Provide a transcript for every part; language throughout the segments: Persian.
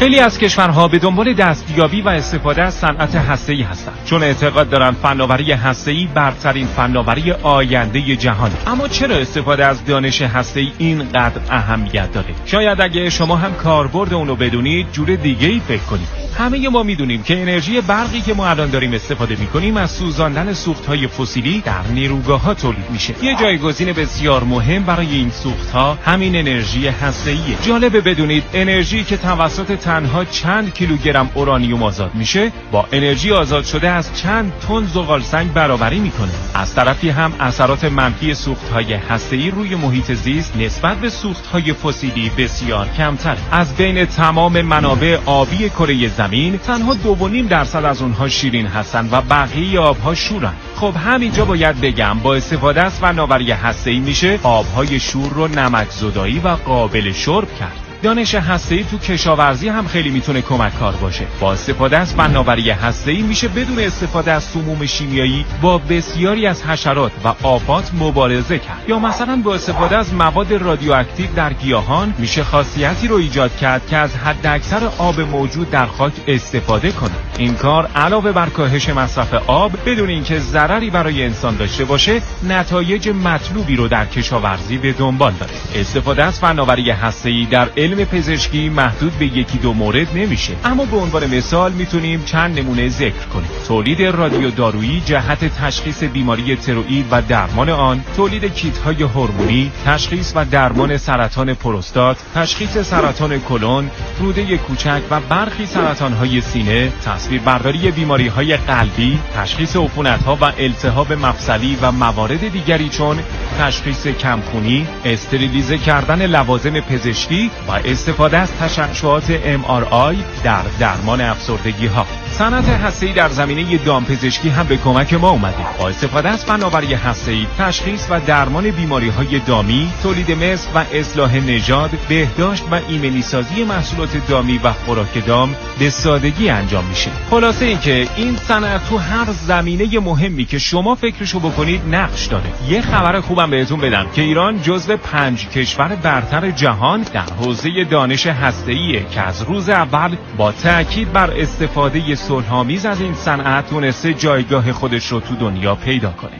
خیلی از کشورها به دنبال دستیابی و استفاده از صنعت هسته‌ای هستند، چون اعتقاد دارند فناوری هسته‌ای برترین فناوری آینده جهانه. اما چرا استفاده از دانش هسته‌ای اینقدر اهمیت داره؟ شاید اگه شما هم کاربرد اونو بدونید جور دیگه‌ای فکر کنید. همه ما میدونیم که انرژی برقی که ما الان داریم استفاده میکنیم از سوزاندن سوختهای فسیلی در نیروگاه‌ها تولید میشه. یه جایگزین بسیار مهم برای این سوختها همین انرژی هسته‌ایه. جالبه بدونید انرژی که توسط تنها چند کیلوگرم اورانیوم آزاد میشه با انرژی آزاد شده از چند تن زغالسنگ برابری میکنه. از طرفی هم اثرات منفی سوختهای هسته‌ای روی محیط زیست نسبت به سوختهای فسیلی بسیار کمتر. از بین تمام منابع آبی کره زمین تنها 2.5% از اونها شیرین هستن و بقیه آبها شورن. خب همینجا باید بگم با استفاده از فناوری هسته‌ای میشه آبهای شور رو نمک‌زدایی و قابل شرب کرد. دانش هسته‌ای تو کشاورزی هم خیلی میتونه کمک‌کار باشه. با استفاده از فناوری هسته‌ای میشه بدون استفاده از سموم شیمیایی با بسیاری از حشرات و آفات مبارزه کرد. یا مثلا با استفاده از مواد رادیواکتیو در گیاهان میشه خاصیتی رو ایجاد کرد که از حداکثر آب موجود در خاک استفاده کنه. این کار علاوه بر کاهش مصرف آب بدون اینکه ضرری برای انسان داشته باشه، نتایج مطلوبی رو در کشاورزی به دنبال داره. استفاده از فناوری هسته‌ای در علم پزشکی محدود به یکی دو مورد نمیشه، اما به عنوان مثال میتونیم چند نمونه ذکر کنیم. تولید رادیودارویی جهت تشخیص بیماری تروئید و درمان آن، تولید کیت‌های هورمونی، تشخیص و درمان سرطان پروستات، تشخیص سرطان کلون، روده کوچک و برخی سرطان‌های سینه، تصویربرداری بیماری‌های قلبی، تشخیص عفونت‌ها و التهاب مفصلی و موارد دیگری چون تشخیص کمخونی، استریلیزه کردن لوازم پزشکی و استفاده از تشعشعات MRI در درمان افسردگی ها. صنعت هسته‌ای در زمینه دامپزشکی هم به کمک ما اومده. با استفاده از فناوری هسته‌ای تشخیص و درمان بیماری‌های دامی، تولید مثل و اصلاح نژاد، بهداشت و ایمنی‌سازی محصولات دامی و خوراک دام به سادگی انجام میشه. خلاصه اینکه این صنعت تو هر زمینه مهمی که شما فکرشو بکنید نقش داره. یه خبر خوبم بهتون بدم که ایران جزو 5 کشور برتر جهان در حوزه دانش هسته‌ایه که از روز اول با تأکید بر استفاده صلح‌آمیز از این صنعت تونسته جایگاه خودش رو تو دنیا پیدا کنه.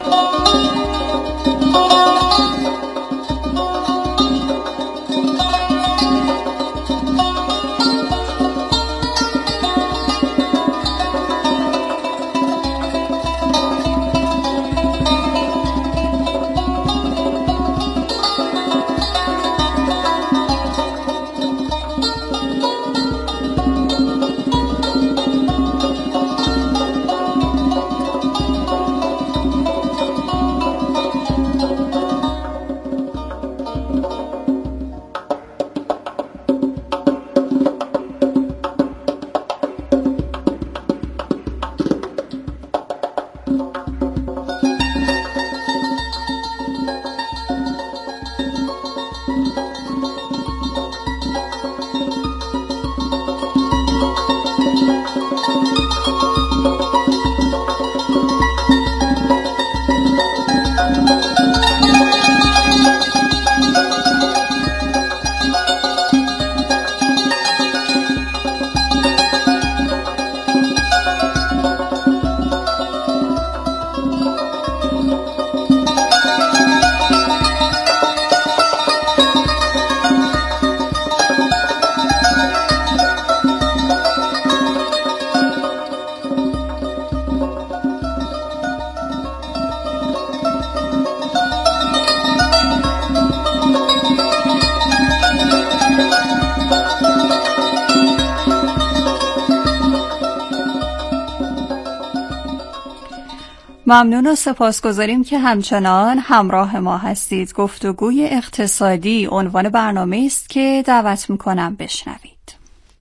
ممنون و سپاسگزاریم که همچنان همراه ما هستید. گفتگوی اقتصادی عنوان برنامه است که دعوت میکنم بشنوید.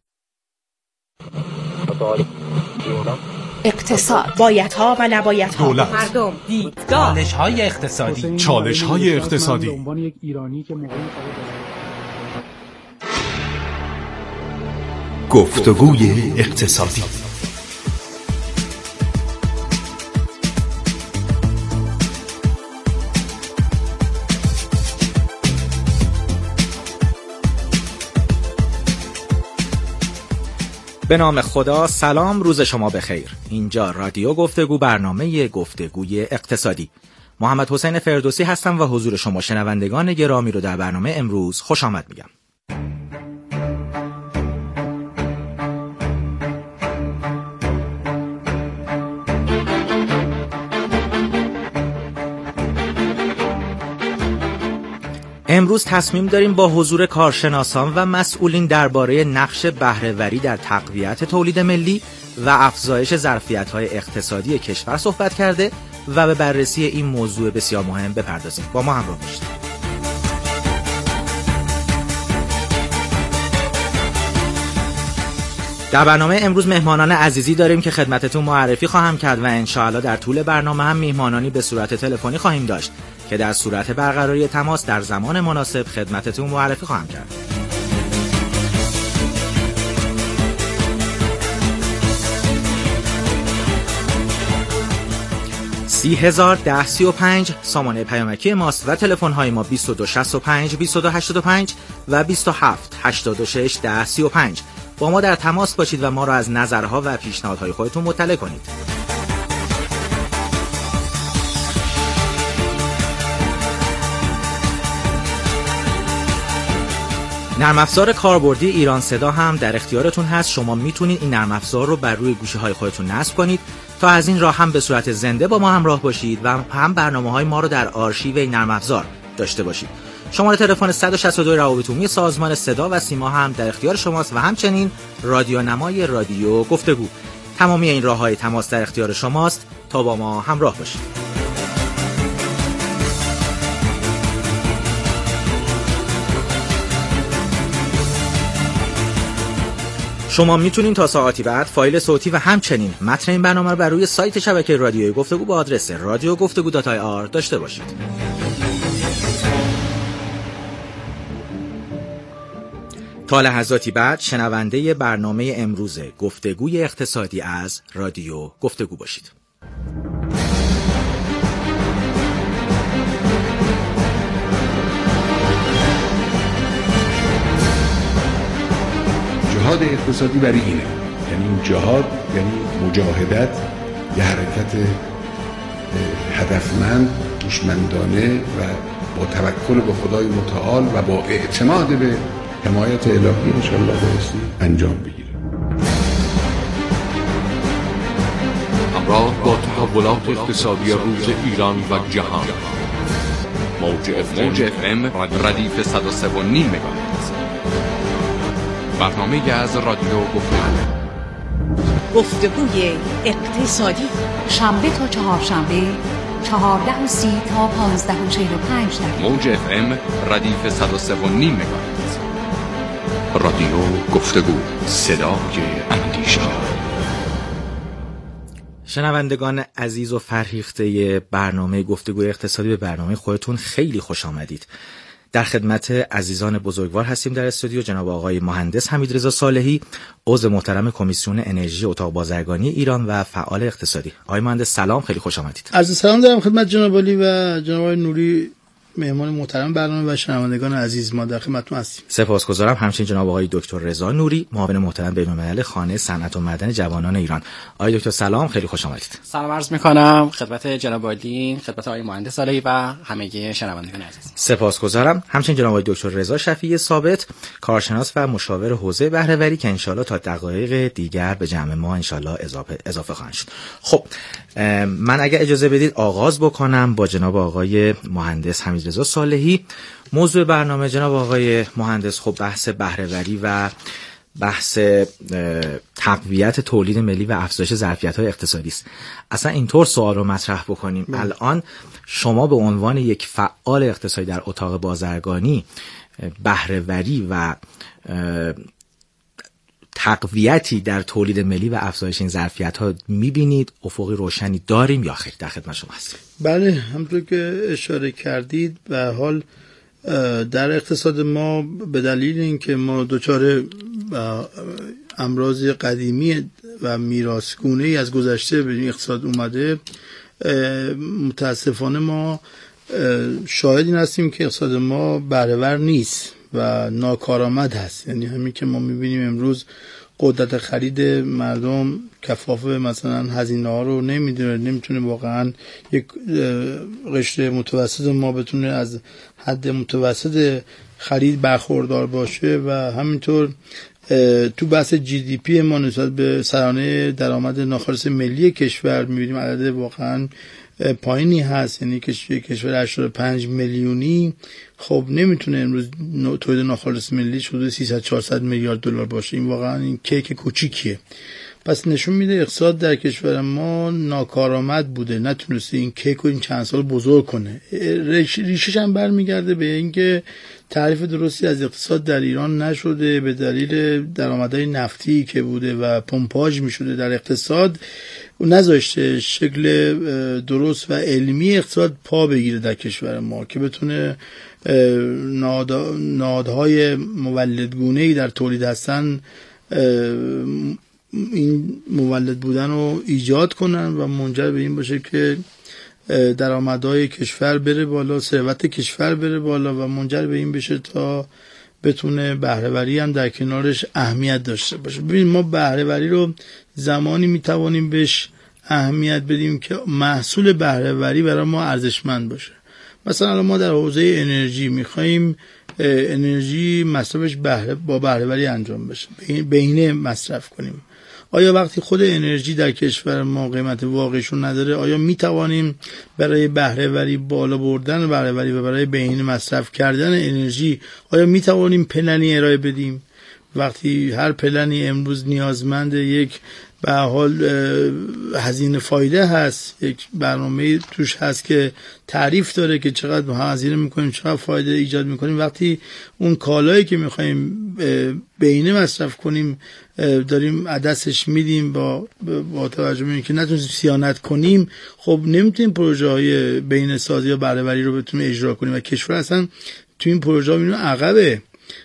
اقتصاد، بایدها و نبایدها، دولت، مردم، دیدگاه، چالش‌های اقتصادی، چالش‌های اقتصادی. گفتگوی اقتصادی. به نام خدا. سلام، روز شما بخیر. اینجا رادیو گفتگو، برنامه گفتگوی اقتصادی. محمد حسین فردوسی هستم و حضور شما شنوندگان گرامی رو در برنامه امروز خوش آمد میگم. امروز تصمیم داریم با حضور کارشناسان و مسئولین درباره نقش بهره‌وری در تقویت تولید ملی و افزایش ظرفیت‌های اقتصادی کشور صحبت کرده و به بررسی این موضوع بسیار مهم بپردازیم. با ما همراه باشید. در برنامه امروز مهمانان عزیزی داریم که خدمتتون معرفی خواهم کرد و انشاءالله در طول برنامه هم میهمانانی به صورت تلفنی خواهیم داشت که در صورت برقراری تماس در زمان مناسب خدمتتون معرفی خواهم کرد. $30,01035 سامانه پیامکی ماست و تلفن های ما 2265 2285 و 27861035. با ما در تماس باشید و ما را از نظرها و پیشنهادهای خودتون مطلع کنید. نرم افزار کاربردی ایران صدا هم در اختیارتون هست. شما میتونید این نرم افزار رو بر روی گوشی های خودتون نصب کنید تا از این راه هم به صورت زنده با ما همراه باشید و هم برنامه های ما رو در آرشیو این نرم افزار داشته باشید. شماره تلفن 162 روابط عمومی سازمان صدا و سیما هم در اختیار شماست و همچنین رادیو نمای رادیو گفتگو. تمامی این راه‌های تماس در اختیار شماست تا با ما همراه باشید. شما میتونین تا ساعتی بعد فایل صوتی و همچنین متن این برنامه رو بر روی سایت شبکه رادیوی گفتگو با آدرس radiogoftegu.ir داشته باشید. تا لحظاتی بعد شنونده برنامه امروز گفتگوی اقتصادی از رادیو گفتگو باشید. جهاد اقتصادی برای اینه، یعنی جهاد یعنی مجاهدت، یه حرکت هدفمند، هوشمندانه و با توکل به خدای متعال و با اعتماد به حمایت الهی انشاءالله بایستی انجام بگیره. همراه با تحولات اقتصادی روز ایران و جهان، موج FM ردیف 103.5 مگاهرتز. برنامه از رادیو گفتگوی اقتصادی، شنبه تا چهارشنبه 14:30 تا 15:45 دقیقه. موج FM ردیف 103.5 مگاهرتز. رادیو گفتگو، صدای اندیشه. شنوندگان عزیز و فرهیخته برنامه گفتگوی اقتصادی، به برنامه خودتون خیلی خوش آمدید. در خدمت عزیزان بزرگوار هستیم در استودیو. جناب آقای مهندس حمیدرضا صالحی، عضو محترم کمیسیون انرژی اتاق بازرگانی ایران و فعال اقتصادی. آقای مهندس سلام، خیلی خوش آمدید. عرض سلام دارم خدمت جناب عالی و جناب آقای نوری، مهمان محترم برنامه و شنوندگان عزیز. ما در خدمتتون هستیم. سپاسگزارم. همچنین جناب آقای دکتر رضا نوری، معاون محترم بین‌الملل خانه صنعت و معدن جوانان ایران. آقای دکتر سلام، خیلی خوش آمدید. سلام عرض می‌کنم خدمت جناب عالی، خدمت آقای مهندس صالحی و همگی شنوندگان عزیز. سپاسگزارم. همچنین جناب آقای دکتر رضا شفیعی ثابت، کارشناس و مشاور حوزه بهره‌وری که انشالله تا دقایق دیگر به جمع ما انشالله اضافه خواهند شد. خب من اگه اجازه بدید آغاز بکنم با جناب آقای مهندس حمیدرضا صالحی. موضوع برنامه جناب آقای مهندس خب بحث بهره‌وری و بحث تقویت تولید ملی و افزایش ظرفیت‌های اقتصادی است. اصلا اینطور سوال رو مطرح بکنیم، الان شما به عنوان یک فعال اقتصادی در اتاق بازرگانی بهره‌وری و تقویتی در تولید ملی و افزایش این ظرفیت‌ها می‌بینید؟ افقی روشنی داریم یا خیر؟ در خدمت شما هستیم. بله، همونطور که اشاره کردید به حال در اقتصاد ما به دلیل اینکه ما دچار امراض قدیمی و میراثگونه‌ای از گذشته به این اقتصاد اومده، متاسفانه ما شاهد این هستیم که اقتصاد ما بهره‌ور نیست و ناکارآمد هست. یعنی همین که ما میبینیم امروز قدرت خرید مردم کفاف مثلا هزینه ها رو نمیتونه واقعا یک قشر متوسط ما بتونه از حد متوسط خرید برخوردار باشه و همینطور تو بحث GDP ما نسبت به سرانه درآمد ناخالص ملی کشور میبینیم عدد واقعا پایینی هست. یعنی کشور 85 میلیونی خب نمیتونه امروز تولید ناخالص ملی حدود 300-400 میلیارد دلار باشه. این واقعا این کیک کوچیکیه. پس نشون میده اقتصاد در کشور ما ناکارآمد بوده، نتونسته این کیک رو این چند سال بزرگ کنه. ریشش هم برمیگرده به اینکه تعریف درستی از اقتصاد در ایران نشده به دلیل درآمدهای نفتی که بوده و پمپاژ میشده در اقتصاد، نذاشته شکل درست و علمی اقتصاد پا بگیره در کشور ما که بتونه نهادهای مولدگونه‌ای در تولید هستن این مولد بودن رو ایجاد کنن و منجر به این باشه که درآمدهای کشور بره بالا، ثروت کشور بره بالا و منجر به این بشه تا بتونه بهره‌وری هم در کنارش اهمیت داشته باشه. ببینید ما بهره‌وری رو زمانی میتوانیم بهش اهمیت بدیم که محصول بهره‌وری برای ما ارزشمند باشه. مثلا ما در حوزه انرژی میخوایم انرژی مصرفش با بهره‌وری انجام بشه، بهینه مصرف کنیم. آیا وقتی خود انرژی در کشور ما قیمت واقعیشون نداره، آیا میتوانیم برای بهره‌وری بالا بردن بهره‌وری و برای بهینه مصرف کردن انرژی آیا میتوانیم پلنی ارائه بدیم؟ وقتی هر پلنی امروز نیازمند یک به حال هزینه فایده هست، یک برنامه توش هست که تعریف داره که چقدر هزینه میکنیم چقدر فایده ایجاد میکنیم، وقتی اون کالایی که میخوایم بهینه مصرف کنیم داریم عدسش میدیم با توجه به اینکه نتونیم صیانت کنیم، خب نمیتونیم پروژه های بهینه سازی یا بهره‌وری رو بتونیم اجرا کنیم و کشور اصلا تو این پروژه ها میبینیم عقبه.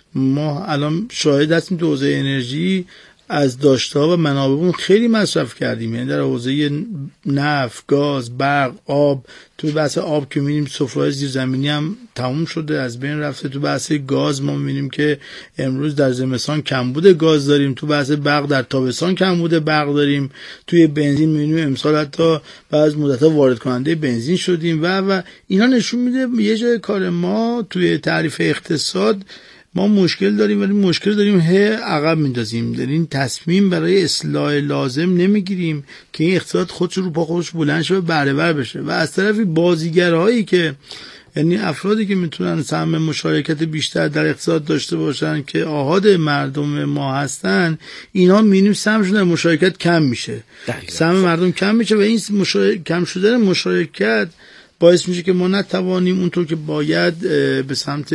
ما الان شاهد هستیم تو حوزه انرژی از داشته‌ها و منابعمون خیلی مصرف کردیم. یعنی در حوزه نفت، گاز، برق، آب، تو بحث آب که می‌بینیم سفره‌های زیرزمینی هم تموم شده از بین رفته. تو بحث گاز ما می‌بینیم که امروز در زمستان کمبود گاز داریم، تو بحث برق در تابستان کمبود برق داریم، توی بنزین می‌بینیم امسال حتی بعض مدت‌ها وارد کننده بنزین شدیم و اینا نشون میده یه جای کار ما توی تعریف اقتصاد ما مشکل داریم ولی مشکل داریم عقب میندازیم، داریم تصمیم برای اصلاح لازم نمیگیریم که این اقتصاد خودش رو پا خودش بلند شه و بهره‌ور بشه. و از طرفی بازیگرهایی که یعنی افرادی که میتونن سهم مشارکت بیشتر در اقتصاد داشته باشن که آحاد مردم ما هستن، اینا میبینیم سهمشون در مشارکت کم میشه، سهم مردم کم میشه و این کم شدن مشارکت باعث میشه که ما نتوانیم اونطور که باید به سمت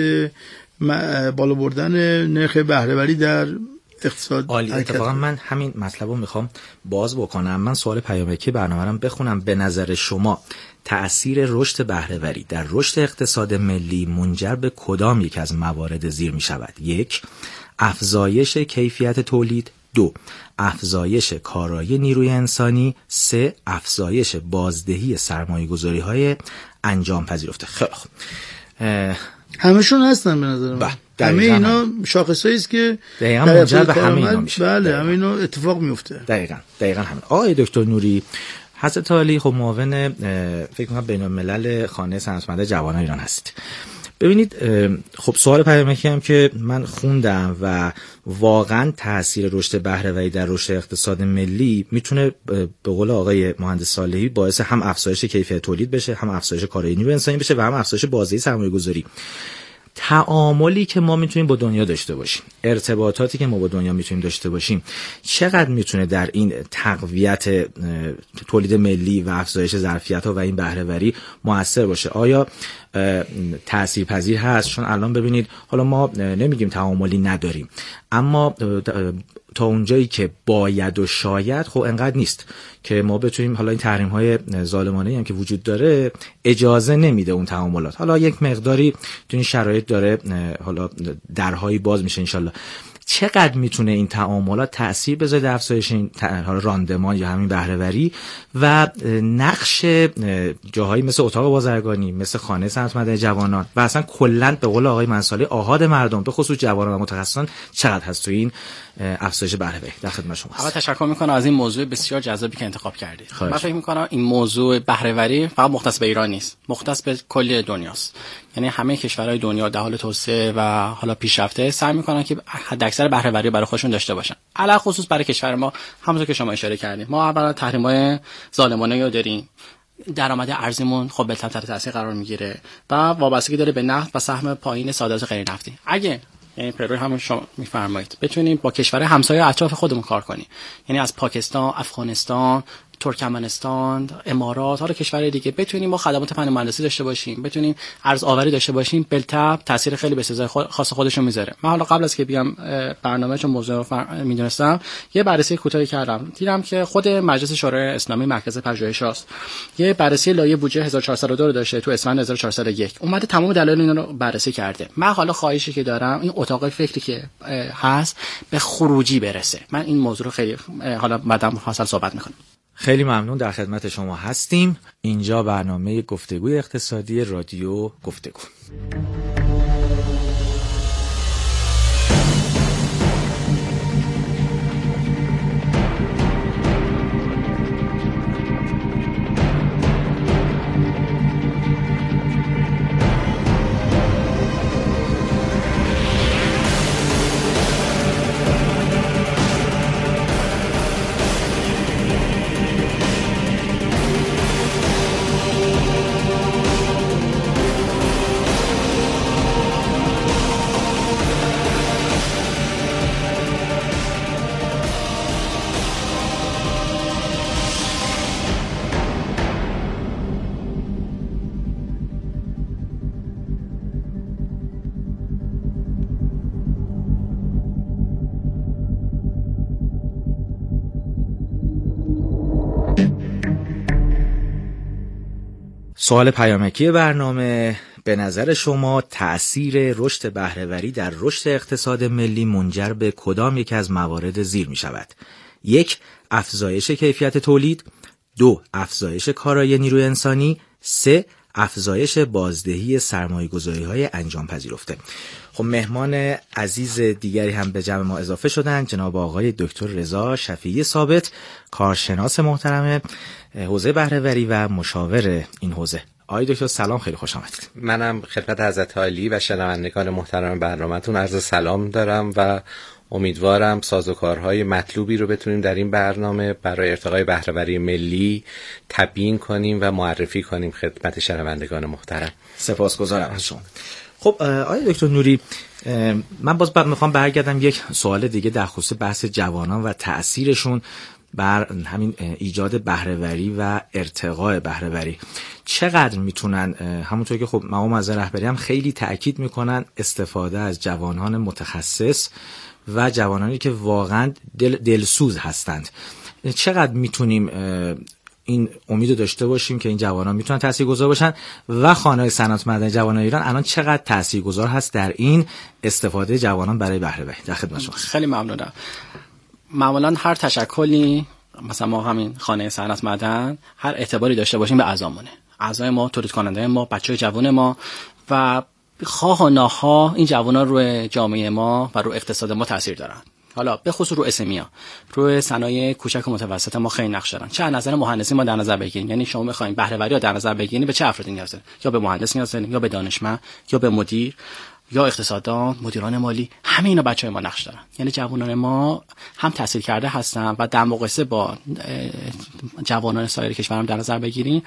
بالا بردن نرخ بهره‌وری در اقتصاد. عالی. اتفاقا من همین مطلب رو میخوام باز بکنم. من سوال پیامکی برنامه‌ام بخونم. به نظر شما تأثیر رشد بهره‌وری در رشد اقتصاد ملی منجر به کدام یک از موارد زیر میشود؟ 1. افزایش کیفیت تولید. 2. افزایش کارایی نیروی انسانی. 3. افزایش بازدهی سرمایه‌گذاری‌های انجام پذیرفته. خیلی خوب. همشون هستن به نظر من. همه اینا شاخصایی است که دقیقاً منجر به همه اینا میشه. بله، همه اینا اتفاق میفته. دقیقاً همین. آقای دکتر نوری، حضرت عالی خب معاون فکر کنم بین‌الملل خانه صنعتمند جوانان ایران هستید. ببینید خب سوال پیامکی هم که من خوندم و واقعا تاثیر رشد بهره‌وری در رشد اقتصاد ملی میتونه به قول آقای مهندس صالحی باعث هم افزایش کیفیت تولید بشه، هم افزایش کارایی نیروی انسانی بشه و هم افزایش بازدهی سرمایه‌گذاری. تعاملی که ما میتونیم با دنیا داشته باشیم، ارتباطاتی که ما با دنیا میتونیم داشته باشیم، چقدر میتونه در این تقویت تولید ملی و افزایش ظرفیت‌ها و این بهره‌وری موثر باشه؟ آیا تاثیرپذیر هست؟ چون الان ببینید حالا ما نمیگیم تعاملی نداریم، اما تا اونجایی که باید و شاید خب انقدر نیست که ما بتونیم، حالا این تحریم‌های ظالمانه‌ای هم که وجود داره اجازه نمیده اون تعاملات. حالا یک مقداری تو این شرایط داره حالا درهایی باز میشه انشالله. چقدر میتونه این تعاملات تأثیر بذاره در افزایش این راندمان یا همین بهره‌وری و نقش جاهایی مثل اتاق بازرگانی، مثل خانه صنعت مدنی جوانان و اصلا کلا به قول آقای منصالی آحاد مردم به خصوص جوانان و متخصصان چقدر هست تو این افزایش بهره‌وری؟ در خدمت شما هستم. تشکر میکنم از این موضوع بسیار جذابی که انتخاب کردید. من فکر میکنم این موضوع بهره‌وری فقط مختص به ایران نیست، مختص به کل دنیاست. یعنی همه کشورهای دنیا در حال توسعه و حالا پیشرفته سعی میکنن که حداکثر بهره‌وری برای خودشون داشته باشن. علاوه خصوص برای کشور ما همونطور که شما اشاره کردید، ما اولا تحریم‌های ظالمانه رو داریم. درآمد ارزیمون خب بالاتر تحت تاثیر قرار میگیره و وابستگی داره به نفت و سهم پایین صادرات غیر نفتی. اگه یعنی پروی همون شما میفرمایید بتونیم با کشور همسایه اطراف خودمون کار کنیم، یعنی از پاکستان، افغانستان، ترکمنستان، امارات، حالا کشورهای دیگه بتونیم ما خدمات فنی مهندسی داشته باشیم، بتونیم ارز آوری داشته باشیم، بالطبع تاثیر خیلی به سزای خاص خودشون میذاره. من حالا قبل از که بیام برنامه چون موضوع میدونستم یه بررسی کوتاهی کردم، دیدم که خود مجلس شورای اسلامی مرکز پژوهش است یه بررسی لایحه بودجه 1402 رو داشته تو اسفند 1401 اومده تمام دلایل اینا رو بررسی کرده. من حالا خواهشی که دارم این اتاق فکری که هست به خروجی برسه. من این موضوع رو خیلی حالا بعداً مفصل صحبت میکنم. خیلی ممنون، در خدمت شما هستیم. اینجا برنامه گفتگوی اقتصادی رادیو گفتگو. سوال پیامکی برنامه: به نظر شما تأثیر رشد بهره‌وری در رشد اقتصاد ملی منجر به کدام یک از موارد زیر می شود؟ 1. افزایش کیفیت تولید. 2. افزایش کارایی نیروی انسانی. 3. افزایش بازدهی سرمایه‌گذاری‌های انجام پذیرفته. خب مهمان عزیز دیگری هم به جمع ما اضافه شدن، جناب آقای دکتر رضا شفیعی ثابت، کارشناس محترم حوزه بهره‌وری و مشاور این حوزه. آقای دکتر سلام، خیلی خوش آمدید. منم خدمت حضرت عالی و شنوندگان محترم برنامه‌تون عرض سلام دارم و امیدوارم سازوکارهای مطلوبی رو بتونیم در این برنامه برای ارتقای بهره‌وری ملی تبیین کنیم و معرفی کنیم خدمت شنوندگان محترم. سپاسگزارم از شما. خب آقای دکتر نوری، من باز میخوام برگردم یک سوال دیگه در خصوص بحث جوانان و تأثیرشون بر همین ایجاد بهره‌وری و ارتقاء بهره‌وری. چقدر میتونن، همونطور که خب مقام از رهبری هم خیلی تأکید میکنن، استفاده از جوانان متخصص و جوانانی که واقعا دلسوز هستند، چقدر میتونیم این امیدو داشته باشیم که این جوانان میتونن تاثیرگذار باشن و خانه صنعت مدنی جوانان ایران الان چقدر تاثیرگذار هست در این استفاده جوانان برای بهره‌وری؟ در خدمت شما. خیلی ممنونم. معمولا هر تشکلی، مثلا ما همین خانه صنعت مدن، هر اعتباری داشته باشیم به اعضامونه، اعضای ما، تولید کننده ما، بچهای جوان ما و خواه و ناخواه این جوانان روی جامعه ما و روی اقتصاد ما تاثیر دارن. حالا به خصوص رو اسمیا، روی صنایع کوچک و متوسط ما خیلی نقش دارن. چه از نظر مهندسی ما در نظر بگیریم، یعنی شما بخواید بهره‌وری رو در نظر بگیرید، به چه افرادی نیاز دارید؟ یا به مهندس نیاز دارید، یا به دانشمند، یا به مدیر، یا اقتصاددان، مدیران مالی. همه اینا بچهای ما نقش دارن. یعنی جوانان ما هم تحصیل کرده هستن و در مقایسه با جوانان سایر کشور هم در نظر بگیریم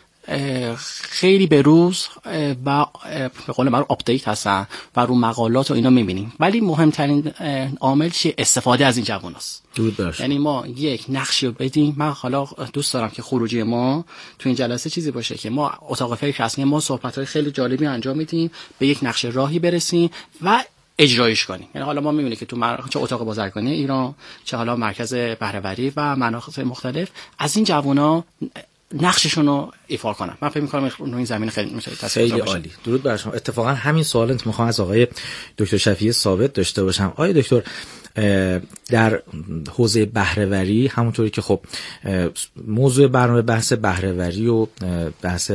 خیلی به روز و به قول معروف آپدیت هستن و رو مقالات و اینا میبینیم. ولی مهمترین عامل چیه؟ استفاده از این جواناست. یعنی ما یک نقشی رو بدیم. من حالا دوست دارم که خروجی ما تو این جلسه چیزی باشه که ما اتاق فکر هستیم، ما صحبت‌های خیلی جالبی انجام میدیم، به یک نقشه راهی برسیم و اجرایش کنیم. یعنی حالا ما می‌بینیم که تو چه اتاق بازرگانی ایران، چه حالا مرکز بهره‌وری و مناطق مختلف، از این جوونا نقششون رو ایفا کنن. من فکر می‌کنم این زمین خیلی میشه خیلی عالی. درود بر شما. اتفاقا همین سوال میخوام از آقای دکتر شفیعی ثابت داشته باشم. آقای دکتر، در حوزه بهره‌وری همونطوری که خب موضوع برنامه بحث بهره‌وری و بحث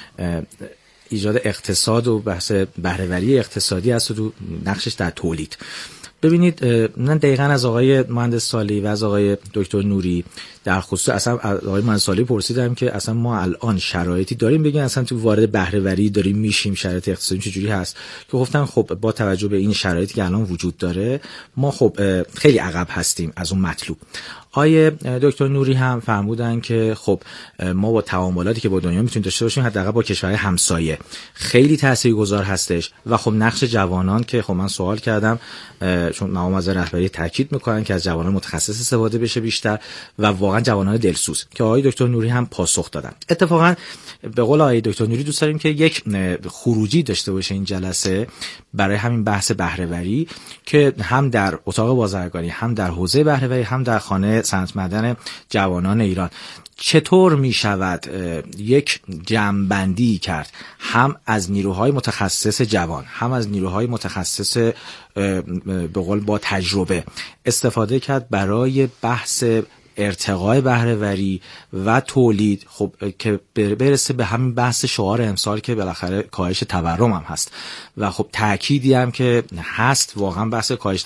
ایجاد اقتصاد و بحث بهره‌وری اقتصادی است و نقشش در تولید. ببینید، من دقیقاً از آقای مهندس صالحی و از آقای دکتر نوری در خصوص اصلا از آقای مهندس صالحی پرسیدم که اصلا ما الان شرایطی داریم بگیم اصلا تو وارد بهره‌وری داریم میشیم، شرایط اقتصادی چجوری هست، که گفتن خب با توجه به این شرایطی که الان وجود داره ما خب خیلی عقب هستیم از اون مطلوب. آقای دکتر نوری هم فرمودن که خب ما با تعاملاتی که با دنیا میتونیم داشته باشیم حداقل با کشورهای همسایه خیلی تاثیرگذار هستش و خب نقش جوانان که خب من سوال کردم چون مقام از رهبری تاکید میکنن که از جوانان متخصص استفاده بشه بیشتر و واقعا جوانان دلسوز، که آقای دکتر نوری هم پاسخ دادن. اتفاقا به قول آقای دکتر نوری دوست داریم که یک خروجی داشته باشه این جلسه برای همین بحث بهره‌وری که هم در اتاق بازرگانی، هم در حوزه بهره‌وری، هم در خانه صنعت معدن جوانان ایران چطور می شود یک جمع‌بندی کرد هم از نیروهای متخصص جوان، هم از نیروهای متخصص به قول با تجربه استفاده کرد برای بحث ارتقای بهره‌وری و تولید، خب که برسه به همین بحث شعار امسال که بالاخره کاهش تورم هم هست و خب تأکیدی هم که هست واقعا بحث کاهش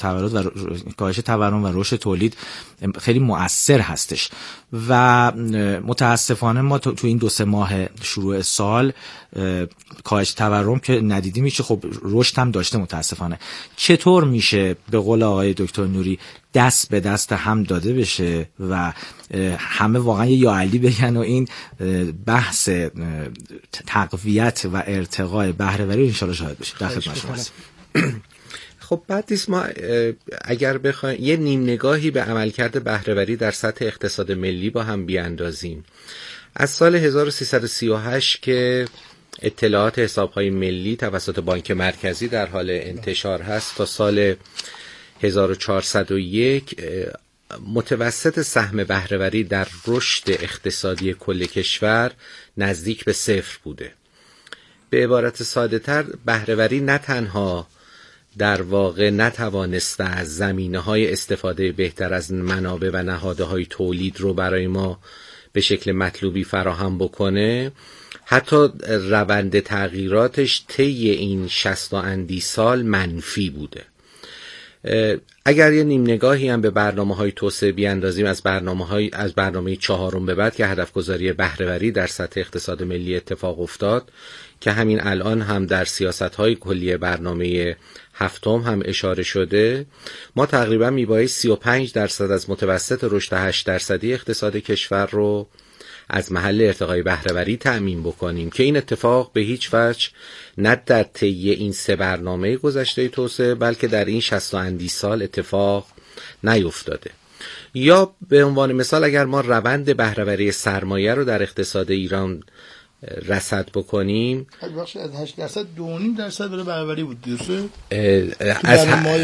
تورم و رشد تولید خیلی مؤثر هستش و متاسفانه ما تو این 2-3 ماه شروع سال کاهش تورم که ندیدی میشه، خب رشد هم داشته متاسفانه. چطور میشه به قول آقای دکتر نوری دست به دست هم داده بشه و همه واقعا یا علی بگن و این بحث تقویت و ارتقای بهره‌وری ان شاءالله شاهد بشه؟ در خدمت شما هستم. خب بعد ما اگر بخوایم یه نیم نگاهی به عملکرد بهره‌وری در سطح اقتصاد ملی با هم بیاندازیم، از سال 1338 که اطلاعات حساب‌های ملی توسط بانک مرکزی در حال انتشار هست تا سال 1401 متوسط سهم بهره‌وری در رشد اقتصادی کل کشور نزدیک به 0 بوده. به عبارت ساده‌تر بهره‌وری نه تنها در واقع نتوانسته از زمینه‌های استفاده بهتر از منابع و نهادهای تولید رو برای ما به شکل مطلوبی فراهم بکنه، حتی روند تغییراتش طی این 60 اندی سال منفی بوده. اگر یه نیم نگاهی هم به برنامه‌های توسعه بیاندازیم از برنامه 4 به بعد که هدفگذاری بهره‌وری در سطح اقتصاد ملی اتفاق افتاد که همین الان هم در سیاست‌های کلی برنامه 7 هم اشاره شده، ما تقریبا میبایست 35% از متوسط رشد 8% اقتصاد کشور رو از محل ارتقای بهره‌وری تأمین بکنیم که این اتفاق به هیچ وجه نه در طی این 3 برنامه گذشته توسعه بلکه در این 60 اندی سال اتفاق نیفتاده. یا به عنوان مثال اگر ما روند بهره‌وری سرمایه رو در اقتصاد ایران رصد بکنیم، بخش از 8% 2.5% برای بهره‌وری بود درسته؟ از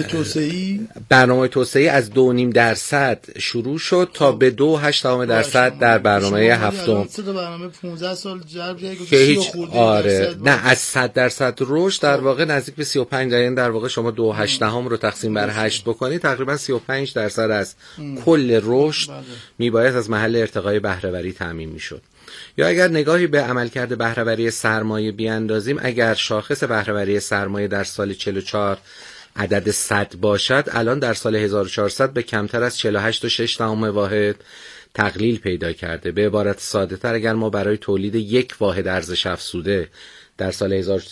برنامه توسعه‌ای از 2.5% شروع شد تا به 2.8% در برنامه 7م. سه تا برنامه 15 سال جرب که هیچ نه از 100% رشد در واقع نزدیک به 35، یعنی در واقع شما 2.8 رو تقسیم بر 8 بکنید تقریبا 35% از کل رشد میباید از محل ارتقای بهره‌وری تامین میشد. یا اگر نگاهی به عملکرد بهره‌وری سرمایه بیاندازیم، اگر شاخص بهره‌وری سرمایه در سال 44 عدد 100 باشد، الان در سال 1400 به کمتر از 48.6 واحد تقلیل پیدا کرده. به عبارت ساده‌تر اگر ما برای تولید 1 واحد ارزش افزوده در سال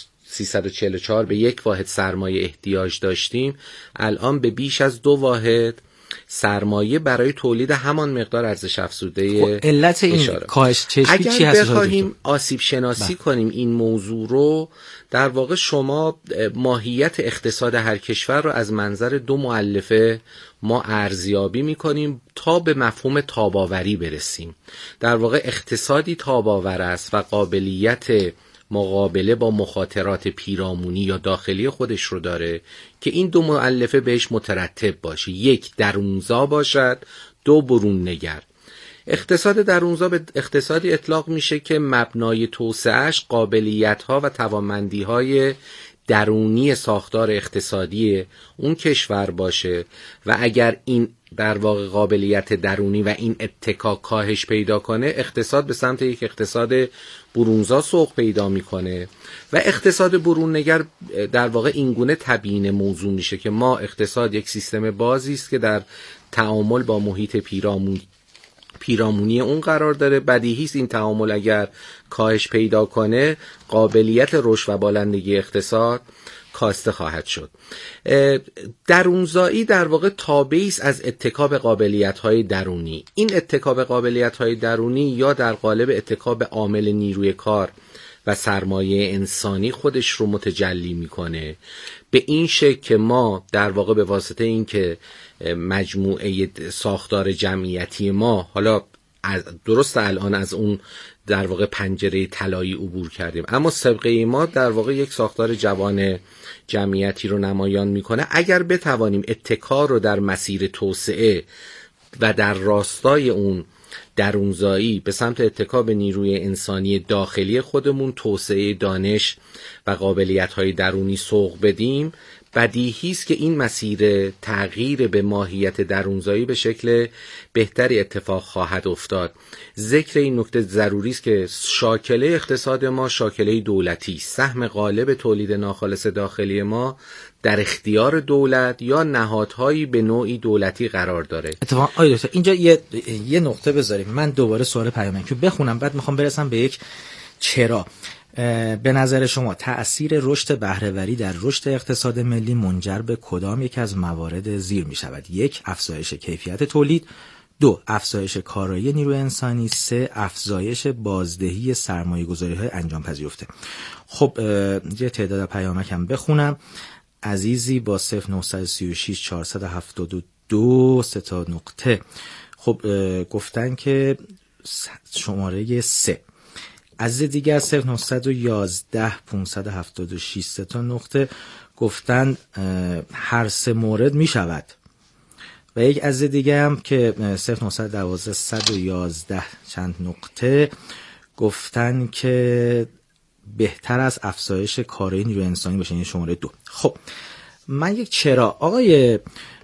1344 به 1 واحد سرمایه احتیاج داشتیم، الان به بیش از 2 واحد سرمایه برای تولید همان مقدار ارزش افزوده. علت این کاهش چشمی چی هست؟ اگر بخواهیم آسیب شناسی کنیم این موضوع رو، در واقع شما ماهیت اقتصاد هر کشور رو از منظر 2 مؤلفه ما ارزیابی می‌کنیم تا به مفهوم تاباوری برسیم. در واقع اقتصادی تاباور است و قابلیت مقابله با مخاطرات پیرامونی یا داخلی خودش رو داره که این 2 مؤلفه بهش مترتب باشه: 1 درونزا باشد، 2 برون نگر. اقتصاد درونزا به اقتصادی اطلاق میشه که مبنای توسعه‌اش قابلیت‌ها و توانمندی‌های درونی ساختار اقتصادی اون کشور باشه و اگر این در واقع قابلیت درونی و این اتکا کاهش پیدا کنه، اقتصاد به سمت یک اقتصاد برونزا سوق پیدا میکنه و اقتصاد برون نگر در واقع اینگونه تبیین موضوع میشه که ما اقتصاد یک سیستم بازی است که در تعامل با محیط پیرامونی اون قرار داره. بدیهی است این تعامل اگر کاهش پیدا کنه، قابلیت رشد و بالندگی اقتصاد کاسته خواهد شد. درونزایی در واقع تابعی است از اتکا به قابلیت‌های درونی. این اتکا به قابلیت‌های درونی یا در قالب اتکا به عامل نیروی کار و سرمایه انسانی خودش رو متجلی میکنه به این شکل که ما در واقع به واسطه این که مجموعه ساختار جمعیتی ما، حالا درست الان از اون در واقع پنجره طلایی عبور کردیم، اما سابقه ما در واقع یک ساختار جوان جمعیتی رو نمایان میکنه. اگر بتوانیم اتکا رو در مسیر توسعه و در راستای اون درونزایی به سمت اتکا به نیروی انسانی داخلی خودمون، توسعه دانش و قابلیت‌های درونی سوق بدیم، بدیهی است که این مسیر تغییر به ماهیت درونزایی به شکل بهتری اتفاق خواهد افتاد. ذکر این نکته ضروری است که شاکله اقتصاد ما شاکله دولتی است. سهم غالب تولید ناخالص داخلی ما در اختیار دولت یا نهادهایی به نوعی دولتی قرار داره. اتفاقا آقای دکتر اینجا یه نقطه بذاریم. من دوباره سوال پیامک بخونم، بعد میخوام برسم به یک چرا. به نظر شما تأثیر رشد بهره‌وری در رشد اقتصاد ملی منجر به کدام یک از موارد زیر می شود؟ 1. افزایش کیفیت تولید. 2. افزایش کارایی نیروی انسانی. 3. افزایش بازدهی سرمایه‌گذاری‌های انجام پذیرفته. خب یه تعداد پیامک هم بخونم. عزیزی با 0936 472 3 تا نقطه. خب گفتن که شماره 3. از دیگر 0911 576 3 تا نقطه گفتن هر سه مورد می شود. و یک از دیگه هم که 0912 111 چند نقطه گفتن که بهتر از افزایش کارایی نیروی انسانی باشه، این شماره 2. خب من یک چرا آقای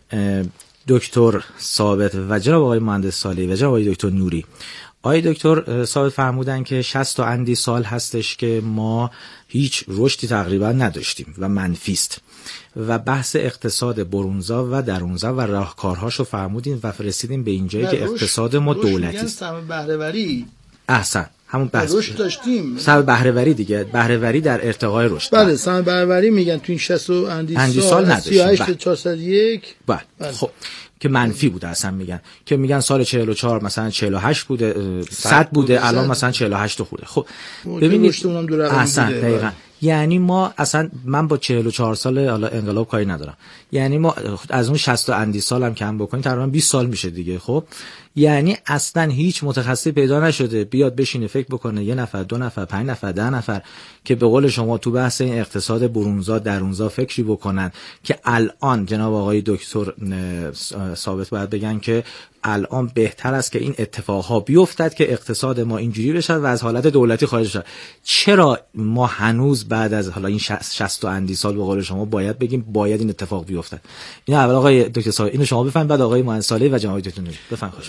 دکتر ثابت و جناب آقای مهندس صالحی و جناب آقای دکتر نوری، آقای دکتر ثابت فرمودن که 60 تا اندی سال هستش که ما هیچ رشدی تقریبا نداشتیم و منفیست و بحث اقتصاد برونزا و درونزا و راهکارهاشو فرمودین و رسیدیم به اینجایی که اقتصاد ما دولتی است. سهم بهره‌وری احسن همون بحث رشد داشتیم. سهم بهره‌وری دیگه، بهره‌وری در ارتقای رشد. بله سهم بهره‌وری میگن تو این 60 اندی سال نداشتیم. 38 401 بله. خب که منفی بوده اصلا میگن سال 44 مثلا 48 بوده 100 بوده الان مثلا 48 خورده. خب ببینید اصلا دقیقاً یعنی ما اصلا من با 44 سال حالا انقلاب کاری ندارم، یعنی ما از اون 60 اندی سال هم کم بکنیم تقریبا 20 سال میشه دیگه. خب یعنی اصلا هیچ متخصصی پیدا نشده بیاد بشینه فکر بکنه 1 نفر 2 نفر 5 نفر 10 نفر که به قول شما تو بحث این اقتصاد برونزا درونزا فکری بکنن که الان جناب آقای دکتر ثابت باید بگن که الان بهتر است که این اتفاقها بیفتد که اقتصاد ما اینجوری بشه و از حالت دولتی خارج شه. چرا ما هنوز بعد از حالا این 60 اندی سال به قول شما باید بگیم باید این اتفاق بیفتد؟ این اول آقای دکتر صالحی اینو شما بفهمید، بعد آقای مهندس صالحی و جناب دکتر نوری بفرمایید.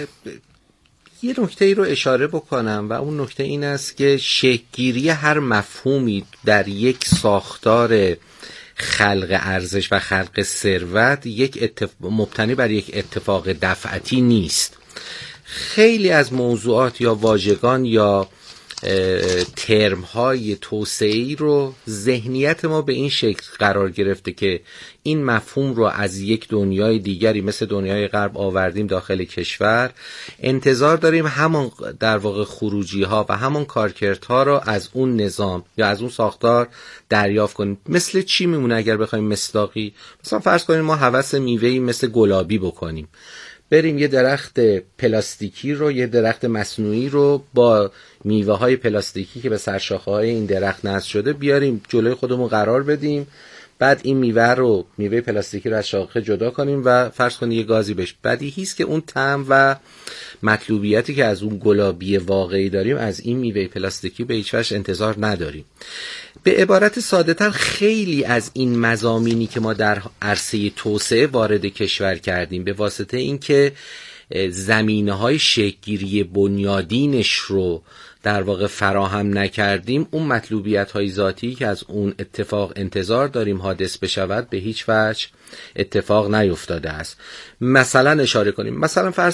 یه نکته ای رو اشاره بکنم و اون نکته این است که شکل‌گیری هر مفهومی در یک ساختار خلق ارزش و خلق ثروت مبتنی بر یک اتفاق دفعتی نیست. خیلی از موضوعات یا واژگان یا ترم‌های توسعه‌ای رو ذهنیت ما به این شکل قرار گرفته که این مفهوم رو از یک دنیای دیگری مثل دنیای غرب آوردیم داخل کشور، انتظار داریم همان در واقع خروجی‌ها و همان کارکردها رو از اون نظام یا از اون ساختار دریافت کنیم. مثل چی میمونه اگر بخوایم مصداقی؟ مثلا فرض کنیم ما هوس میوه‌ای مثل گلابی بکنیم، بریم یه درخت پلاستیکی رو، یه درخت مصنوعی رو با میوه های پلاستیکی که به سرشاخه های این درخت نصب شده بیاریم جلوی خودمون قرار بدیم، بعد این میوه پلاستیکی رو از شاخه جدا کنیم و فرض کنید یه گازی بهش. بدیهی است که اون طعم و مطلوبیتی که از اون گلابی واقعی داریم از این میوه پلاستیکی به هیچ وجه انتظار نداریم. به عبارت ساده‌تر خیلی از این مضامینی که ما در عرصه توسعه وارد کشور کردیم به واسطه اینکه زمینه‌های شکل‌گیری بنیادینش رو در واقع فراهم نکردیم، اون مطلوبیت‌های ذاتی که از اون اتفاق انتظار داریم حادث بشود به هیچ وجه اتفاق نیفتاده است. مثلا اشاره کنیم، مثلا فرض